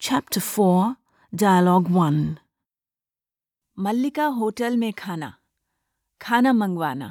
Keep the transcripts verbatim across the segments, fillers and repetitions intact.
Chapter four, Dialogue one. Mallika hotel में खाना खाना मंगवाना।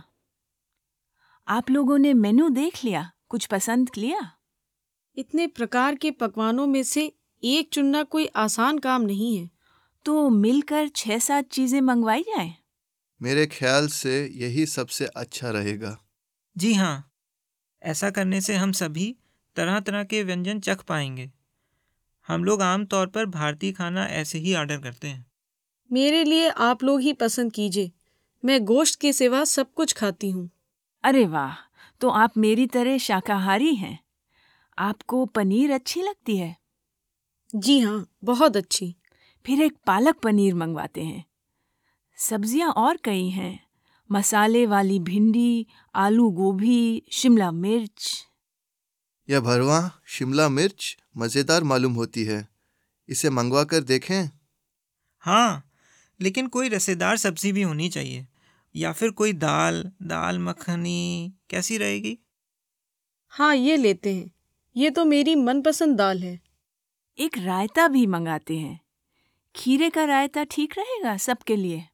आप लोगों ने मेनू देख लिया, कुछ पसंद किया? इतने प्रकार के पकवानों में से एक चुनना कोई आसान काम नहीं है। तो मिलकर छह सात चीजें मंगवाई जाए। मेरे ख्याल से यही सबसे अच्छा रहेगा। जी हाँ, ऐसा करने से हम सभी तरह तरह के व्यंजन चख पाएंगे। हम लोग आमतौर पर भारतीय खाना ऐसे ही ऑर्डर करते हैं। मेरे लिए आप लोग ही पसंद कीजिए। मैं गोश्त के सिवा सब कुछ खाती हूँ। अरे वाह, तो आप मेरी तरह शाकाहारी हैं। आपको पनीर अच्छी लगती है? जी हाँ, बहुत अच्छी। फिर एक पालक पनीर मंगवाते हैं। सब्जियां और कई हैं, मसाले वाली भिंडी, आलू गोभी, शिमला मिर्च। यह भरवा शिमला मिर्च मज़ेदार मालूम होती है। इसे मंगवा कर देखें। हाँ, लेकिन कोई रसेदार सब्जी भी होनी चाहिए। या फिर कोई दाल दाल मखनी कैसी रहेगी? हाँ, ये लेते हैं। ये तो मेरी मनपसंद दाल है। एक रायता भी मंगाते हैं। खीरे का रायता ठीक रहेगा सबके लिए?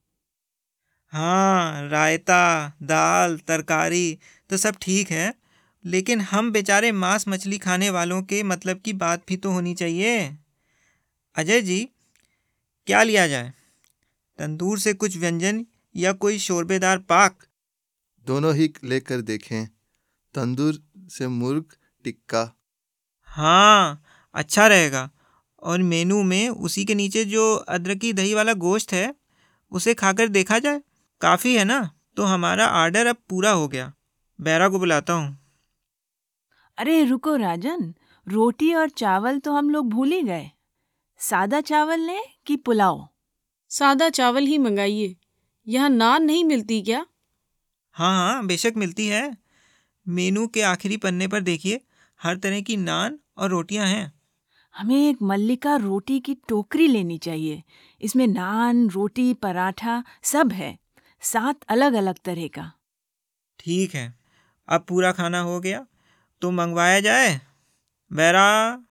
हाँ, रायता, दाल, तरकारी तो सब ठीक है, लेकिन हम बेचारे मांस मछली खाने वालों के मतलब की बात भी तो होनी चाहिए। अजय जी, क्या लिया जाए? तंदूर से कुछ व्यंजन या कोई शोरबेदार पाक? दोनों ही लेकर देखें। तंदूर से मुर्ग टिक्का। हाँ, अच्छा रहेगा। और मेनू में उसी के नीचे जो अदरकी दही वाला गोश्त है, उसे खाकर देखा जाए। काफ़ी है ना? तो हमारा ऑर्डर अब पूरा हो गया। बैरा को बुलाता हूँ। अरे रुको राजन, रोटी और चावल तो हम लोग भूल ही गए। सादा चावल लें कि पुलाव? सादा चावल ही मंगाइए। यहाँ नान नहीं मिलती क्या? हाँ हाँ, बेशक मिलती है। मेनू के आखिरी पन्ने पर देखिए, हर तरह की नान और रोटियां हैं। हमें एक मल्लिका रोटी की टोकरी लेनी चाहिए। इसमें नान, रोटी, पराठा सब है, सात अलग अलग तरह का। ठीक है, अब पूरा खाना हो गया तो मंगवाया जाए। बैरा,